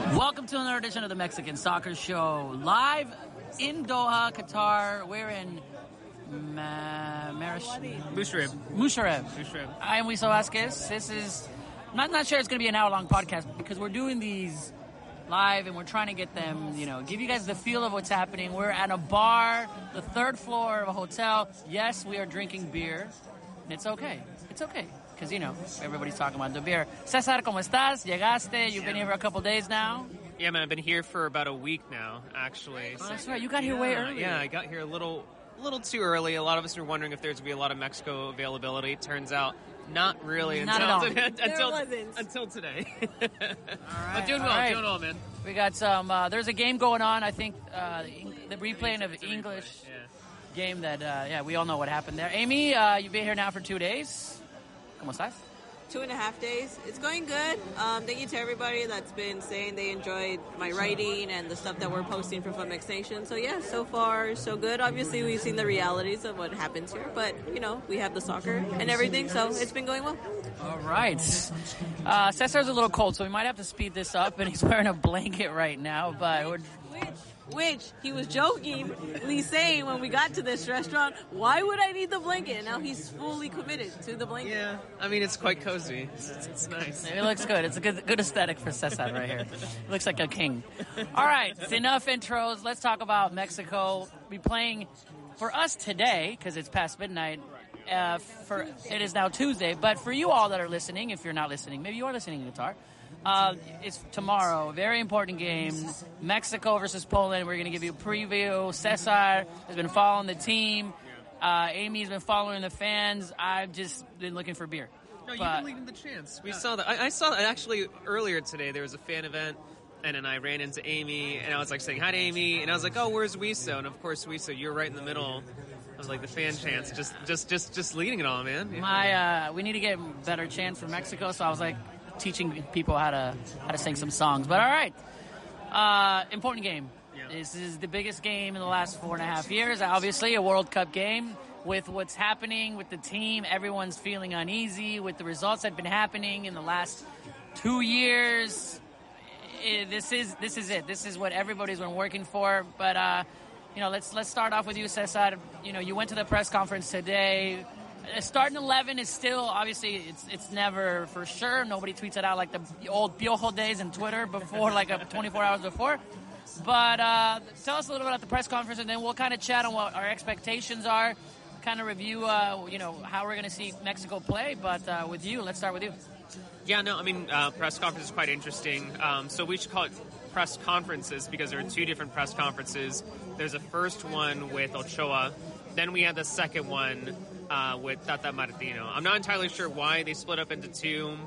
Welcome to another edition of the Mexican Soccer Show, live in Doha, Qatar. We're in Musharraf. I am Wiso Vasquez. This is, I'm not sure it's going to be an hour-long podcast because we're doing these live and we're trying to get them, give you guys the feel of what's happening. We're at a bar, the third floor of a hotel. Yes, we are drinking beer, and it's okay. It's okay. Because, everybody's talking about the beer. Cesar, ¿cómo estás? Llegaste. You've been here for a couple days now. Yeah, man, I've been here for about a week now, actually. Oh, that's right. You got here way early. Yeah, I got here a little too early. A lot of us were wondering if there's going to be a lot of Mexico availability. It turns out not really until today. All right. But doing well, man. We got some, there's a game going on, I think, the replaying of English game that, we all know what happened there. Amy, you've been here now for 2 days. ¿Cómo estás? 2.5 days. It's going good. Thank you to everybody that's been saying they enjoyed my writing and the stuff that we're posting for Fun Mex Nation. So yeah, so far so good. Obviously we've seen the realities of what happens here, but we have the soccer and everything, so it's been going well. All right. Cesar's a little cold, so we might have to speed this up, and he's wearing a blanket right now, but Which he was jokingly saying when we got to this restaurant, why would I need the blanket? And now he's fully committed to the blanket. Yeah, I mean, it's quite cozy. It's nice. It looks good. It's a good aesthetic for Cesar right here. It looks like a king. All right, it's enough intros. Let's talk about Mexico. We'll be playing for us today, because it's past midnight. It is now Tuesday, but for you all that are listening, if you're not listening, maybe you are listening in Qatar, it's tomorrow. Very important game. Mexico versus Poland. We're going to give you a preview. Cesar has been following the team. Amy's been following the fans. I've just been looking for beer. No, you've been leading the chance. We saw that. I saw that actually earlier today. There was a fan event, and then I ran into Amy, and I was saying hi to Amy, and I was like, oh, where's Wiso? And of course, Wiso, you're right in the middle. I was like the fan chance, just leading it all, man. Yeah. We need to get better chants for Mexico, so I was teaching people how to sing some songs. But all right, important game. Yeah. This is the biggest game in the last 4.5 years. Obviously, a World Cup game. With what's happening with the team, everyone's feeling uneasy with the results that have been happening in the last 2 years. This is it. This is what everybody's been working for. But let's start off with you, Cesar. You went to the press conference today. Starting 11 is still, obviously, it's never for sure. Nobody tweets it out like the old Piojo days in Twitter before, 24 hours before. But tell us a little bit about the press conference, and then we'll kind of chat on what our expectations are, kind of review, how we're going to see Mexico play. But with you, let's start with you. Yeah, no, I mean, press conference is quite interesting. So we should call it press conferences because there are two different press conferences. There's a first one with Ochoa. Then we had the second one with Tata Martino. I'm not entirely sure why they split up into two.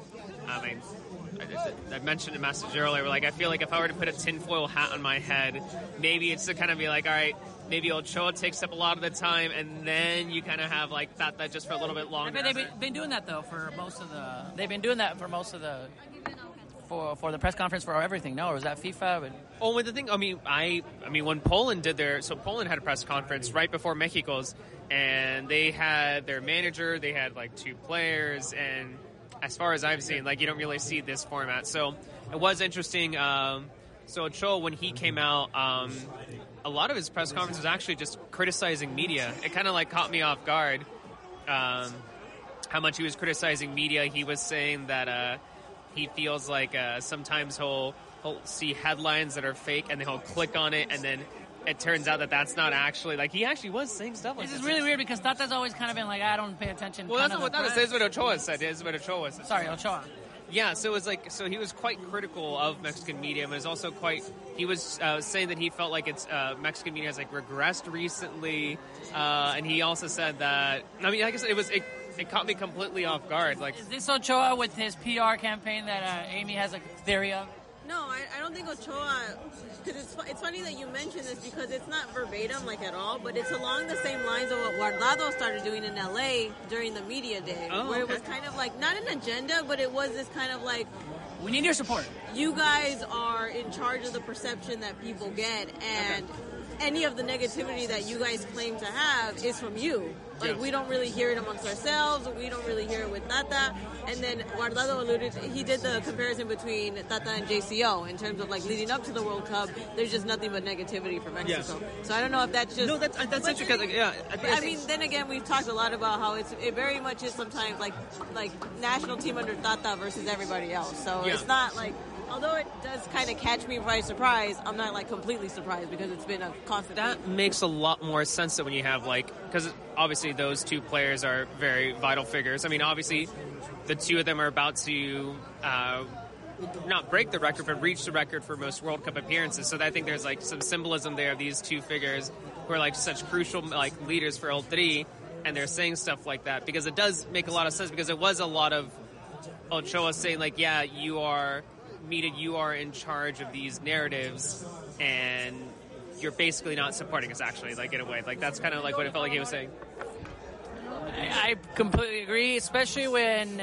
I mentioned a message earlier. I feel like if I were to put a tinfoil hat on my head, maybe it's to kind of be all right, maybe Ochoa takes up a lot of the time, and then you kind of have Tata just for a little bit longer. They've been doing that though for most of the. They've been doing that for most of the. For the press conference for everything, no? Or was that FIFA? With the thing, I mean, when Poland did Poland had a press conference right before Mexico's, and they had their manager, they had two players, and as far as I've seen, you don't really see this format. So it was interesting. So Ochoa, when he came out, a lot of his press conference was actually just criticizing media. It kind of caught me off guard. How much he was criticizing media. He was saying that. He feels sometimes he'll see headlines that are fake, and then he'll click on it, and then it turns out that that's not actually he actually was saying stuff like this. This is really weird because Tata's always kind of been I don't pay attention. Well, that's not what Tata said. This is what Ochoa said. This is what Ochoa said. Sorry, Ochoa. Yeah, so it was so he was quite critical of Mexican media, but it was also he was saying that he felt it's Mexican media has regressed recently, and he also said that I guess it caught me completely off guard. Is this Ochoa with his PR campaign that Amy has a theory of? No, I don't think Ochoa, because it's funny that you mention this because it's not verbatim at all, but it's along the same lines of what Guardado started doing in LA during the media day, where it was kind of not an agenda, but it was this kind of we need your support. You guys are in charge of the perception that people get, and any of the negativity that you guys claim to have is from you. Like, we don't really hear it amongst ourselves. We don't really hear it with Tata. And then Guardado alluded, he did the comparison between Tata and JCO in terms of, like, leading up to the World Cup. There's just nothing but negativity for Mexico. So I don't know if that's just... No, that's interesting because, I mean, then again, we've talked a lot about how it very much is sometimes, like national team under Tata versus everybody else. So it's not, like... Although it does kind of catch me by surprise, I'm not, like, completely surprised because it's been a constant... That makes a lot more sense that when you have, like... Because obviously those two players are very vital figures. I mean, obviously, the two of them are about to not break the record, but reach the record for most World Cup appearances. So I think there's, like, some symbolism there of these two figures who are, like, such crucial, like, leaders for El Tri, and they're saying stuff like that. Because it does make a lot of sense, because it was a lot of Ochoa saying, like, yeah, you are in charge of these narratives, and you're basically not supporting us, actually, like, in a way. Like, that's kind of like what it felt like he was saying. I completely agree, especially when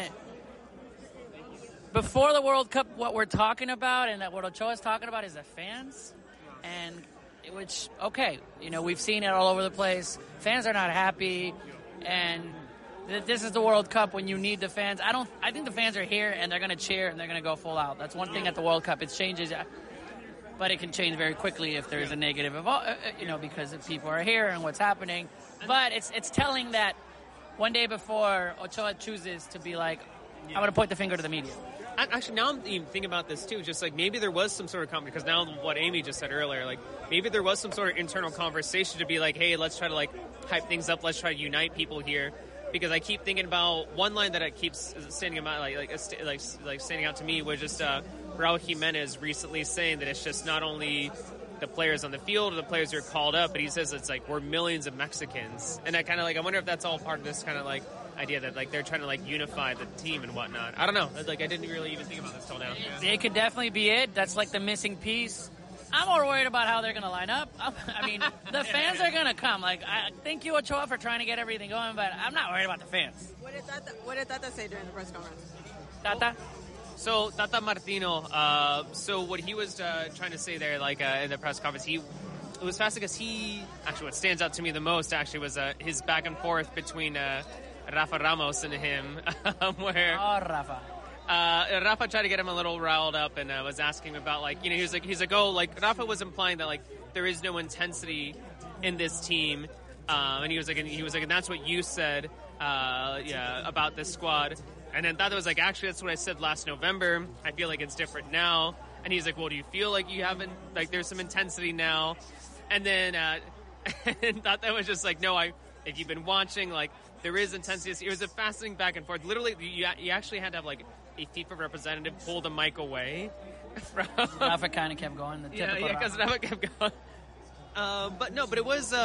before the World Cup, what we're talking about and what Ochoa's talking about is the fans, and which, okay, we've seen it all over the place. Fans are not happy, and this is the World Cup when you need the fans. I think the fans are here and they're going to cheer and they're going to go full out. That's one thing at the World Cup. It changes, but it can change very quickly if there's a negative, because if people are here and what's happening. But it's telling that one day before Ochoa chooses to be like, I'm going to point the finger to the media. Actually, now I'm even thinking about this too. Just like maybe there was some sort of because now what Amy just said earlier, like maybe there was some sort of internal conversation to be like, hey, let's try to like hype things up. Let's try to unite people here. Because I keep thinking about one line that it keeps standing out, like standing out to me, was just Raul Jimenez recently saying that it's just not only the players on the field or the players who are called up, but he says it's like we're millions of Mexicans, and I kind of like I wonder if that's all part of this kind of like idea that like they're trying to like unify the team and whatnot. I don't know. Like I didn't really even think about this till now. It could definitely be it. That's like the missing piece. I'm more worried about how they're going to line up. I mean, the fans are going to come. Like, thank you, Ochoa, for trying to get everything going, but I'm not worried about the fans. What did Tata say during the press conference? Tata? So, Tata Martino, so what he was trying to say there, like, in the press conference, it was fascinating because actually, what stands out to me the most, actually, was his back and forth between Rafa Ramos and him, where... Oh, Rafa. Rafa tried to get him a little riled up and was asking about, like, he's like, oh, like, Rafa was implying that, like, there is no intensity in this team. And he was like, and that's what you said, about this squad. And then Tata was like, actually, that's what I said last November. I feel like it's different now. And he's like, well, do you feel like you haven't, like, there's some intensity now? And then, and Tata was just like, no, if you've been watching, like, there is intensity. It was a fascinating back and forth. Literally, you actually had to have, like, a FIFA representative pull the mic away from... Rafa kind of kept going. Yeah, because Rafa kept going. But it was...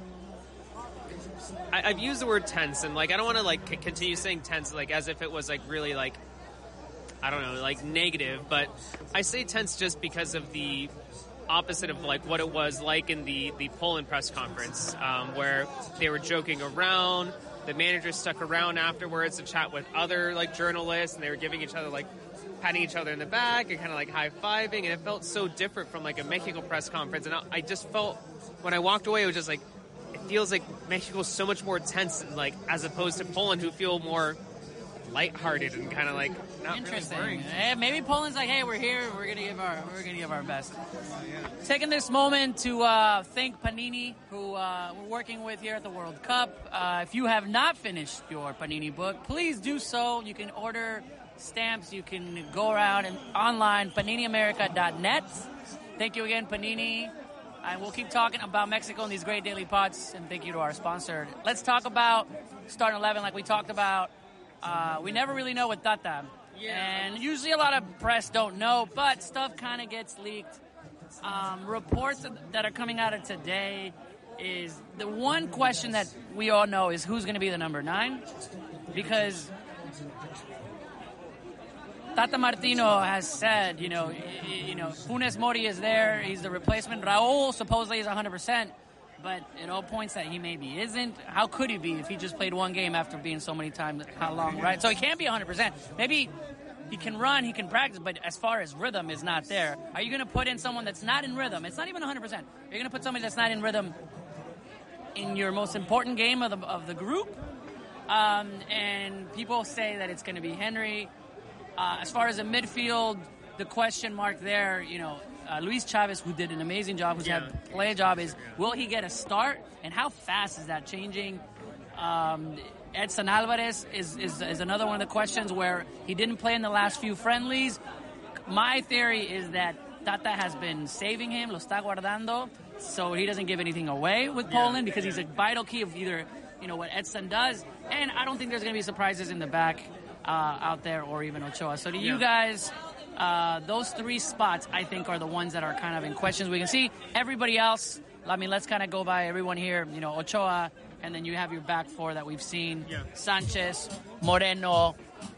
I've used the word tense, and, like, I don't want to, like, continue saying tense, like, as if it was, like, really, like, I don't know, like, negative, but I say tense just because of the opposite of, like, what it was like in the Poland press conference, where they were joking around. The manager stuck around afterwards to chat with other, like, journalists, and they were giving each other, like, patting each other in the back and kind of, like, high-fiving, and it felt so different from, like, a Mexico press conference, and I just felt, when I walked away, it was just, like, it feels like Mexico's so much more tense, like, as opposed to Poland, who feel more lighthearted and kind of, like, not interesting. Really Maybe Poland's like, hey, we're here, we're gonna give our best. Taking this moment to thank Panini, who we're working with here at the World Cup. If you have not finished your Panini book, please do so. You can order stamps. You can go around and online, paniniamerica.net. Thank you again, Panini. And we'll keep talking about Mexico in these great daily pods. And thank you to our sponsor. Let's talk about starting 11 like we talked about. We never really know with Tata. Yeah. And usually a lot of press don't know, but stuff kind of gets leaked. Reports that are coming out of today is the one question that we all know is who's going to be the number 9, because Tata Martino has said, Funes Mori is there, he's the replacement. Raul supposedly is 100%, but it all points that he maybe isn't. How could he be if he just played one game after being so many times? How long, right? So he can't be 100%. Maybe he can run, he can practice, but as far as rhythm is not there. Are you going to put in someone that's not in rhythm? It's not even 100%. You're going to put somebody that's not in rhythm in your most important game of the group. And people say that it's going to be Henry. As far as the midfield, the question mark there, Luis Chavez, who did an amazing job, who's had play a job, is will he get a start? And how fast is that changing? Edson Alvarez is another one of the questions where he didn't play in the last few friendlies. My theory is that Tata has been saving him, lo está guardando, so he doesn't give anything away with Poland because he's a vital key of either, what Edson does. And I don't think there's going to be surprises in the back out there or even Ochoa. So to you guys, those three spots, I think, are the ones that are kind of in questions. We can see everybody else. I mean, let's kind of go by everyone here. Ochoa, and then you have your back four that we've seen. Yeah. Sanchez, Moreno,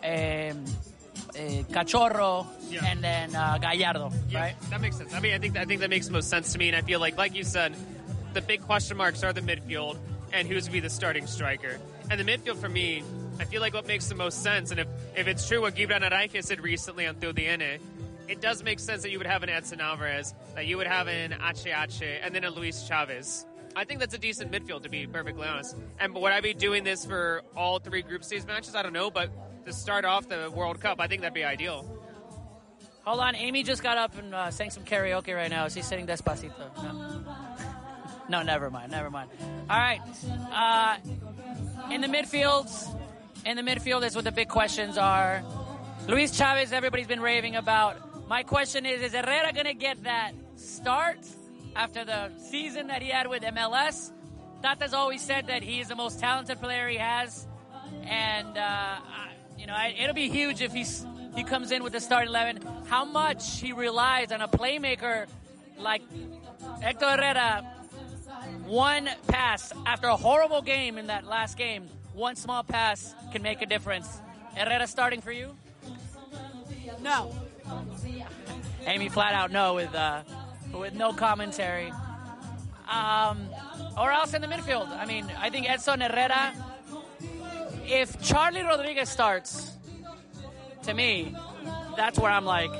Cachorro, and then Gallardo, right? That makes sense. I mean, I think that makes the most sense to me, and I feel like you said, the big question marks are the midfield and who's going to be the starting striker. And the midfield, for me, I feel like what makes the most sense, and if it's true what Gibran Araique said recently on TUDN, it does make sense that you would have an Edson Alvarez, that you would have an HH, and then a Luis Chavez. I think that's a decent midfield, to be perfectly honest. And would I be doing this for all three group stage matches? I don't know, but to start off the World Cup, I think that'd be ideal. Hold on, Amy just got up and sang some karaoke right now. She's singing Despacito. No, never mind. All right. In the midfield is what the big questions are. Luis Chavez, everybody's been raving about. My question is Herrera going to get that start after the season that he had with MLS? Tata's always said that he is the most talented player he has. And, it'll be huge if he comes in with the starting 11. How much he relies on a playmaker like Hector Herrera. One pass after a horrible game in that last game, one small pass can make a difference. Herrera starting for you? No. Amy flat out no with no commentary. Or else in the midfield. I mean, I think Edson Herrera, if Charlie Rodriguez starts, to me, that's where I'm like,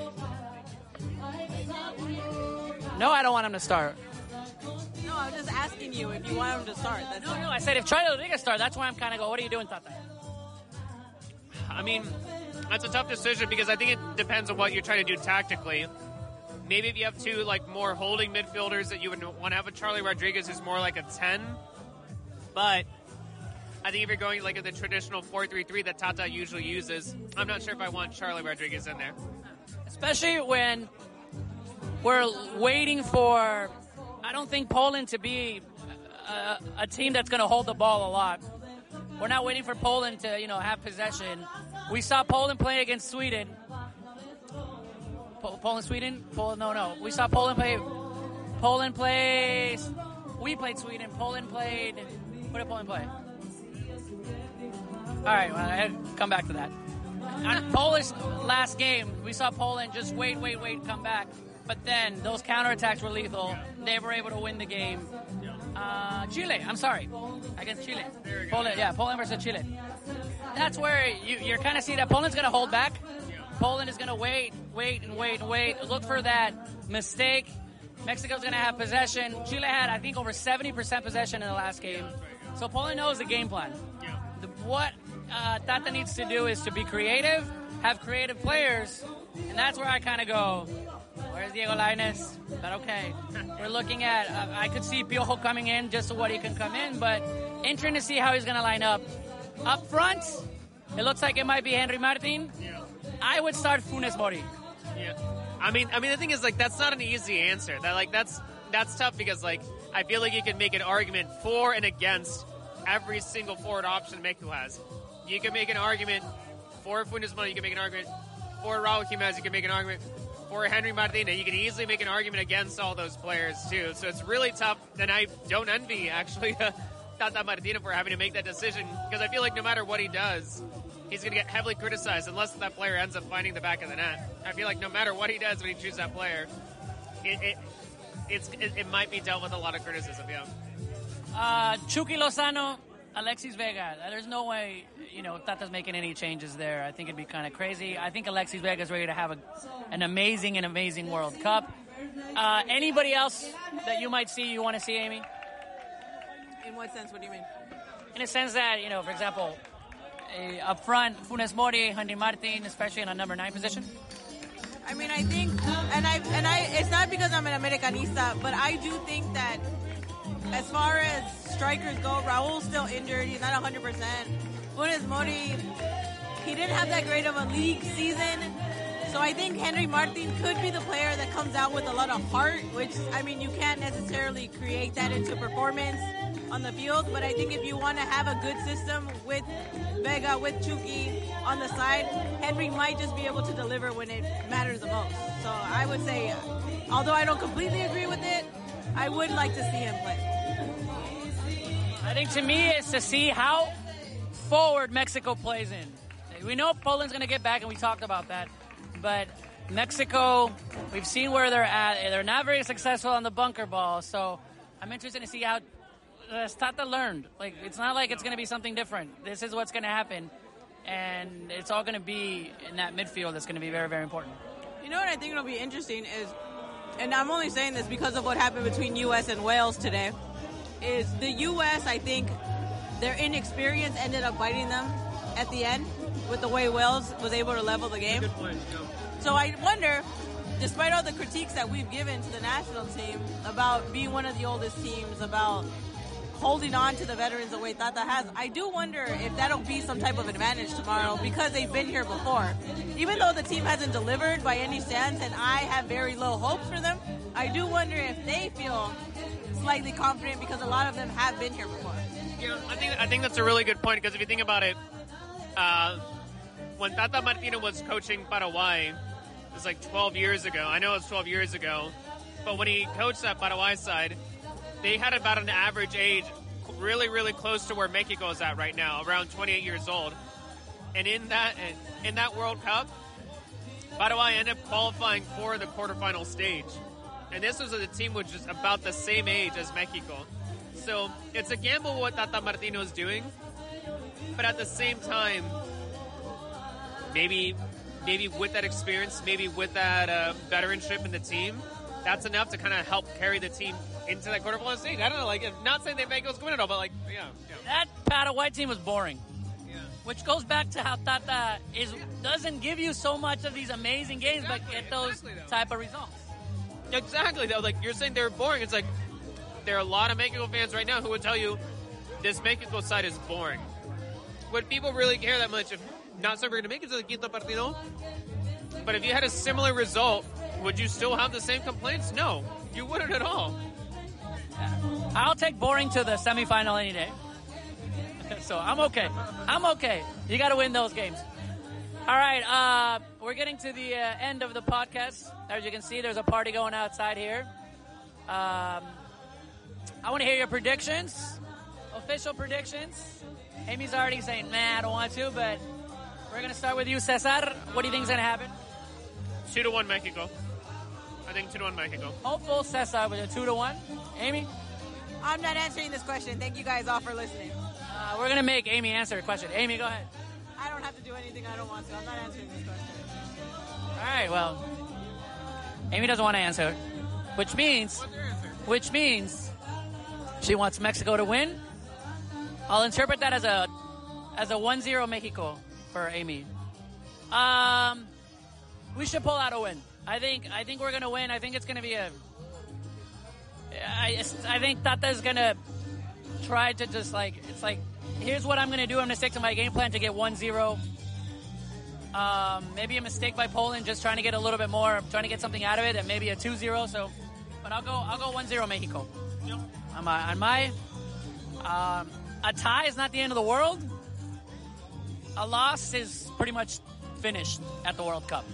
no, I don't want him to start. No, I was just asking you if you want him to start. No, I said if Charlie Rodriguez starts, that's where I'm kind of go, what are you doing, Tata? I mean, that's a tough decision because I think it depends on what you're trying to do tactically. Maybe if you have two more holding midfielders that you would want to have a Charlie Rodriguez who's more like a 10. But I think if you're going in the traditional 4-3-3 that Tata usually uses, I'm not sure if I want Charlie Rodriguez in there. Especially when we're waiting for, I don't think Poland to be a team that's going to hold the ball a lot. We're not waiting for Poland to, have possession. We saw Poland play against Sweden. Sweden? No. We saw Poland play. We played Sweden. Poland played. What did Poland play? All right, well, I had to come back to that. On Polish last game, we saw Poland just wait, come back. But then those counterattacks were lethal. They were able to win the game. Chile, I'm sorry. Against Chile. Poland versus Chile. That's where you're kind of seeing that Poland's going to hold back. Poland is going to wait. Look for that mistake. Mexico's going to have possession. Chile had, I think, over 70% possession in the last game. So Poland knows the game plan. What Tata needs to do is to be creative, have creative players, and that's where I kind of go, where's Diego Lainez? But okay, we're looking at, I could see Piojo coming in just so what he can come in, but interesting to see how he's going to line up. Up front, it looks like it might be Henry Martin. Yeah. I would start Funes Mori. Yeah. I mean, the thing is, that's not an easy answer. That's tough because, I feel like you can make an argument for and against every single forward option Mexico has. You can make an argument for Funes Mori. You can make an argument for Raul Jimenez. You can make an argument for Henry Martin. You can easily make an argument against all those players, too. So it's really tough, and I don't envy, actually, Tata Martino for having to make that decision because I feel like no matter what he does, he's going to get heavily criticized unless that player ends up finding the back of the net. I feel like no matter what he does when he chooses that player, it might be dealt with a lot of criticism, yeah. Chucky Lozano, Alexis Vega. There's no way, Tata's making any changes there. I think it'd be kind of crazy. I think Alexis Vega is ready to have an amazing World Cup. Anybody else that you might see, you want to see, Amy? In what sense? What do you mean? In a sense that, for example, up front, Funes Mori, Henry Martin, especially in a number 9 position. I mean, I think, and I, it's not because I'm an Americanista, but I do think that as far as strikers go, Raul's still injured. He's not 100%. Funes Mori, he didn't have that great of a league season. So I think Henry Martin could be the player that comes out with a lot of heart, which, I mean, you can't necessarily create that into performance on the field. But I think if you want to have a good system with Vega, with Chucky on the side, Henry might just be able to deliver when it matters the most. So I would say, although I don't completely agree with it, I would like to see him play. I think to me it's to see how forward Mexico plays in. We know Poland's going to get back, and we talked about that. But Mexico, we've seen where they're at. They're not very successful on the bunker ball. So I'm interested to see how Tata learned. Like, it's not like it's going to be something different. This is what's going to happen. And it's all going to be in that midfield that's going to be very, very important. You know what I think will be interesting is, and I'm only saying this because of what happened between U.S. and Wales today, is the U.S., I think, their inexperience ended up biting them at the end with the way Wales was able to level the game. Good point, yeah. So I wonder, despite all the critiques that we've given to the national team about being one of the oldest teams, about holding on to the veterans the way Tata has, I do wonder if that'll be some type of advantage tomorrow because they've been here before. Even though the team hasn't delivered by any stance and I have very low hopes for them, I do wonder if they feel slightly confident because a lot of them have been here before. Yeah, I think that's a really good point because if you think about it, when Tata Martino was coaching Paraguay, it was like 12 years ago. I know it was 12 years ago, but when he coached that Paraguay side, they had about an average age really, really close to where Mexico is at right now, around 28 years old. And in that World Cup, Paraguay ended up qualifying for the quarterfinal stage. And this was a team which is about the same age as Mexico. So it's a gamble what Tata Martino is doing, but at the same time, maybe with that experience, maybe with that veteranship in the team, that's enough to kind of help carry the team into that quarterfinal stage. I don't know, like, not saying that Mexico's going to win it all, but like, yeah. That Paraguay team was boring. Yeah. Which goes back to how Tata doesn't give you so much of these amazing games, but get those type of results. Exactly, though. Like, you're saying they're boring. It's like, there are a lot of Mexico fans right now who would tell you this Mexico side is boring. Would people really care that much if not so great to make it to the quinto partido? But if you had a similar result, would you still have the same complaints? No, you wouldn't at all. I'll take boring to the semifinal any day. So I'm okay. You got to win those games. All right, we're getting to the end of the podcast. As you can see, there's a party going outside here. I want to hear your predictions, official predictions. Amy's already saying, I don't want to, but we're going to start with you, Cesar. What do you think is going to happen? 2-1 Mexico. I think 2-1 Mexico. Hopeful Cesar with a 2-1. Amy? I'm not answering this question. Thank you guys all for listening. We're going to make Amy answer the question. Amy, go ahead. I don't have to do anything I don't want to. I'm not answering this question. All right, well, Amy doesn't want to answer, which means she wants Mexico to win. I'll interpret that as a 1-0 Mexico for Amy. We should pull out a win. I think we're gonna win. I think it's gonna be I think Tata's gonna try to just here's what I'm gonna do. I'm gonna stick to my game plan to get 1-0. Maybe a mistake by Poland, just trying to get a little bit more, trying to get something out of it, and maybe a 2-0. So, but I'll go 1-0 Mexico. Yep. A tie is not the end of the world. A loss is pretty much finished at the World Cup.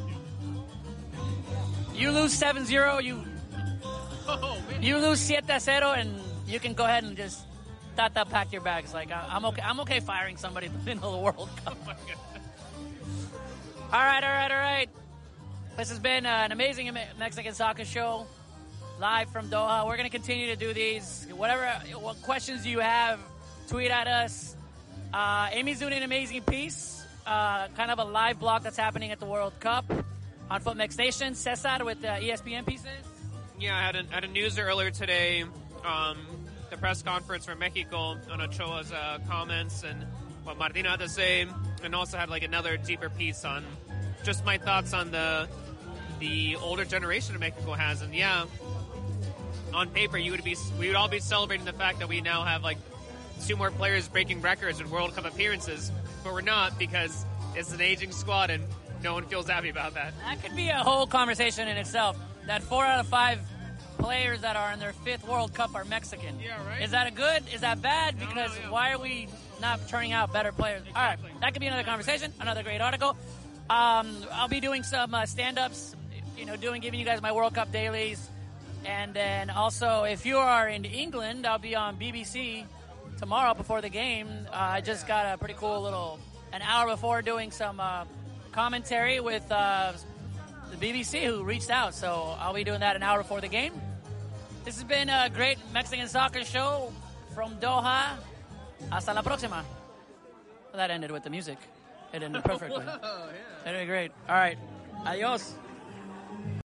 You lose 7-0, you lose 7-0, and you can go ahead and just Tata pack your bags. Like, I'm okay firing somebody at the middle of the World Cup. Oh my God. All right. This has been an amazing Mexican soccer show, live from Doha. We're going to continue to do these. What questions you have, tweet at us. Amy's doing an amazing piece, kind of a live blog that's happening at the World Cup on FootMex Nation. Cesar with ESPN pieces. Yeah, I had a news earlier today. the press conference from Mexico on Ochoa's comments and what Martina had to say, and also had like another deeper piece on just my thoughts on the older generation of Mexico has. And yeah, on paper we would all be celebrating the fact that we now have like 2 more players breaking records in World Cup appearances, but we're not, because it's an aging squad and no one feels happy about that. That could be a whole conversation in itself. That 4 out of 5 players that are in their 5th World Cup are Mexican. Yeah, right. Is that a good? Is that bad? Because No, yeah. why are we not turning out better players? Exactly. All right, that could be another conversation, another great article. I'll be doing some stand-ups, giving you guys my World Cup dailies. And then also, if you are in England, I'll be on BBC tomorrow before the game. I just got a pretty cool an hour before, doing some commentary with the BBC, who reached out. So I'll be doing that an hour before the game. This has been a great Mexican soccer show from Doha. Hasta la próxima. Well, that ended with the music. It ended perfectly. It ended great. All right. Adios.